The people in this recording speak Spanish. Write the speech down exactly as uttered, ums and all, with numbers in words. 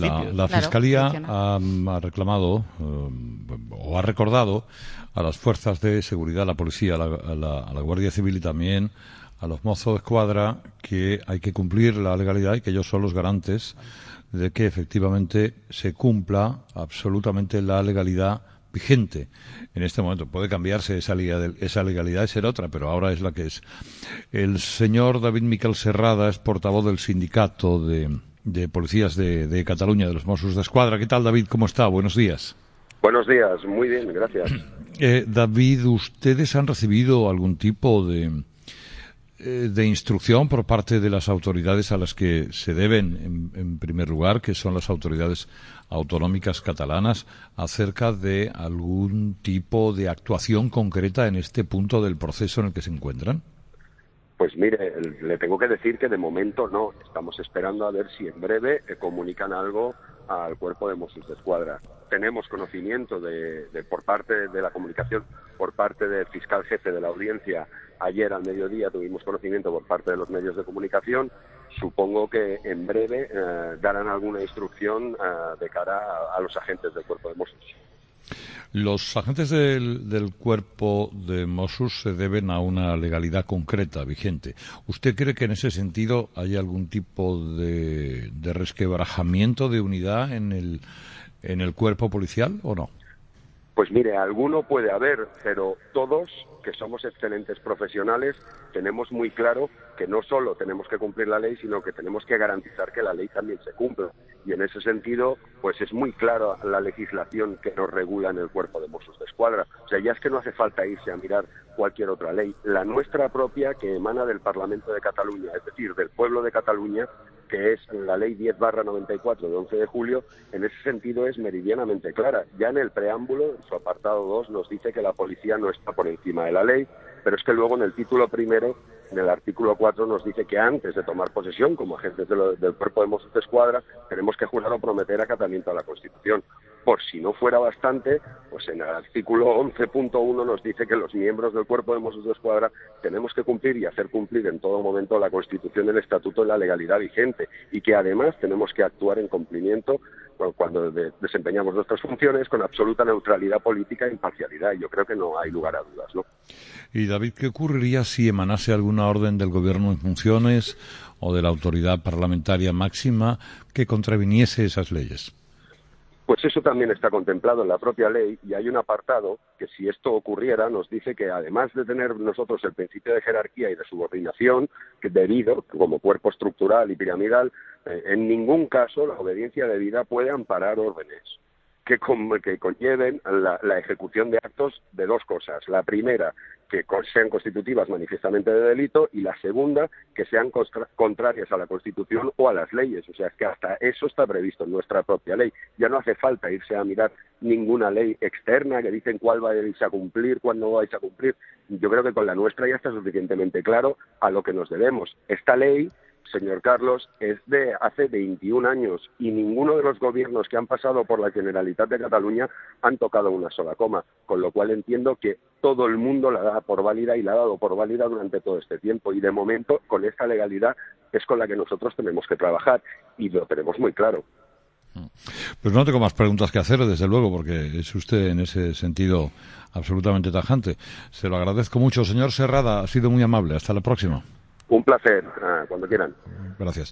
La, la claro, Fiscalía funciona. ha, ha reclamado um, o ha recordado a las fuerzas de seguridad, a la policía, a la, a, la, a la Guardia Civil y también a los mozos de escuadra que hay que cumplir la legalidad y que ellos son los garantes de que efectivamente se cumpla absolutamente la legalidad vigente en este momento. Puede cambiarse esa legalidad, esa legalidad es ser otra, pero ahora es la que es. El señor David Miquel Serrada es portavoz del sindicato de, de policías de, de Cataluña, de los Mossos de Escuadra. ¿Qué tal, David? ¿Cómo está? Buenos días. Buenos días, muy bien, gracias. Eh, David, ¿ustedes han recibido algún tipo de, eh, de instrucción por parte de las autoridades a las que se deben, en, en primer lugar, que son las autoridades autonómicas catalanas, acerca de algún tipo de actuación concreta en este punto del proceso en el que se encuentran? Pues mire, le tengo que decir que de momento no. Estamos esperando a ver si en breve eh, comunican algo al Cuerpo de Mossos de Escuadra. Tenemos conocimiento de, de por parte de la comunicación, por parte del fiscal jefe de la audiencia. Ayer al mediodía tuvimos conocimiento por parte de los medios de comunicación. Supongo que en breve eh, darán alguna instrucción eh, de cara a, a los agentes del Cuerpo de Mossos. Los agentes del, del Cuerpo de Mossos se deben a una legalidad concreta, vigente. ¿Usted cree que en ese sentido hay algún tipo de, de resquebrajamiento de unidad en el, en el cuerpo policial o no? Pues mire, alguno puede haber, pero todos, que somos excelentes profesionales, tenemos muy claro que no solo tenemos que cumplir la ley, sino que tenemos que garantizar que la ley también se cumpla. Y en ese sentido, pues es muy clara la legislación que nos regula en el Cuerpo de Mossos de Escuadra. O sea, ya es que no hace falta irse a mirar cualquier otra ley. La nuestra propia, que emana del Parlamento de Cataluña, es decir, del pueblo de Cataluña, que es la Ley diez barra noventa y cuatro de once de julio, en ese sentido es meridianamente clara. Ya en el preámbulo, en su apartado dos, nos dice que la policía no está por encima de la ley, pero es que luego en el título primero, en el artículo cuatro, nos dice que antes de tomar posesión como agentes de lo, del Cuerpo de Mossos de Escuadra, tenemos que jurar o prometer acatamiento a la Constitución. Por si no fuera bastante, pues en el artículo once punto uno nos dice que los miembros del Cuerpo de Mossos de Escuadra tenemos que cumplir y hacer cumplir en todo momento la Constitución, el Estatuto y la legalidad vigente, y que además tenemos que actuar en cumplimiento cuando de, desempeñamos nuestras funciones con absoluta neutralidad política e imparcialidad. Yo creo que no hay lugar a dudas, ¿no? Y David, ¿qué ocurriría si emanase alguna orden del Gobierno en funciones o de la autoridad parlamentaria máxima que contraviniese esas leyes? Pues eso también está contemplado en la propia ley, y hay un apartado que, si esto ocurriera, nos dice que además de tener nosotros el principio de jerarquía y de subordinación, que debido, como cuerpo estructural y piramidal, eh, en ningún caso la obediencia debida puede amparar órdenes que, con, que conlleven la, la ejecución de actos de dos cosas. La primera, que sean constitutivas manifiestamente de delito, y la segunda, que sean contra, contrarias a la Constitución o a las leyes. O sea, es que hasta eso está previsto en nuestra propia ley. Ya no hace falta irse a mirar ninguna ley externa que dicen cuál vais a cumplir, cuándo vais a cumplir. Yo creo que con la nuestra ya está suficientemente claro a lo que nos debemos. Esta ley, señor Carlos, es de hace veintiún años y ninguno de los gobiernos que han pasado por la Generalitat de Cataluña han tocado una sola coma, con lo cual entiendo que todo el mundo la da por válida y la ha dado por válida durante todo este tiempo, y de momento con esta legalidad es con la que nosotros tenemos que trabajar y lo tenemos muy claro. Pues no tengo más preguntas que hacer, desde luego, porque es usted en ese sentido absolutamente tajante. Se lo agradezco mucho, señor Serrada, ha sido muy amable. Hasta la próxima. Un placer, cuando quieran. Gracias.